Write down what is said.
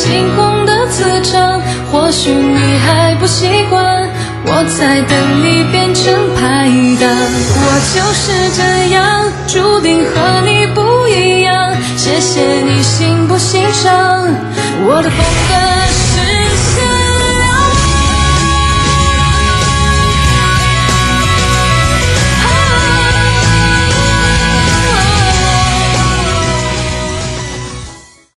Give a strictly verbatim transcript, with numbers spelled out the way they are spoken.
惊恐的磁场。或许你还不习惯，我在等你变成排档。我就是这样，注定和你不一样。谢谢你欣不欣赏我的风格是像